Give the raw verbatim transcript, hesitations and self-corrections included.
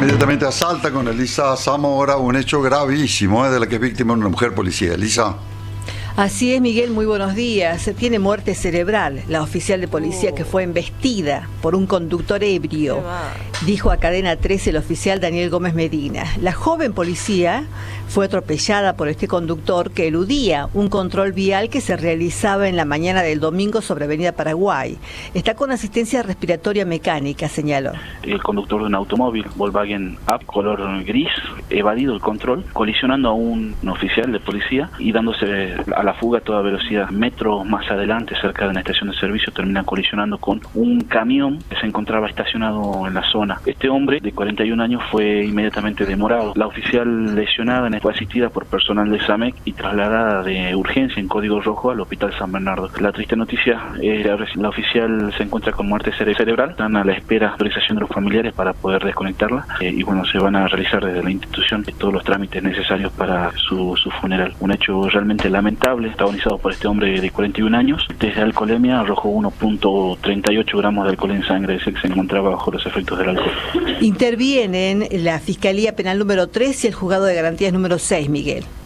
Inmediatamente a Salta con Elisa Zamora, un hecho gravísimo, ¿eh? de la que es víctima una mujer policía. Elisa. Así es, Miguel, muy buenos días. Tiene muerte cerebral la oficial de policía que fue embestida por un conductor ebrio, dijo a Cadena trece el oficial Daniel Gómez Medina. La joven policía fue atropellada por este conductor que eludía un control vial que se realizaba en la mañana del domingo sobre Avenida Paraguay. Está con asistencia respiratoria mecánica, señaló. El conductor de un automóvil Volkswagen Up color gris, evadido el control, colisionando a un, un oficial de policía y dándose a la fuga a toda velocidad. Metros más adelante, cerca de una estación de servicio, termina colisionando con un camión que se encontraba estacionado en la zona. Este hombre, de cuarenta y un años, fue inmediatamente demorado. La oficial lesionada fue asistida por personal de SAMEC y trasladada de urgencia en código rojo al Hospital San Bernardo. La triste noticia es que la oficial se encuentra con muerte cere cerebral. Están a la espera de autorización de los familiares para poder desconectarla eh, y bueno, se van a realizar desde la institución todos los trámites necesarios para su, su funeral. Un hecho realmente lamentable, protagonizado por este hombre de cuarenta y un años. Desde alcoholemia arrojó uno punto treinta y ocho gramos de alcohol en sangre, es el que se encontraba bajo los efectos del alcohol. Intervienen la Fiscalía Penal número tres y el Juzgado de Garantías número seis, Miguel.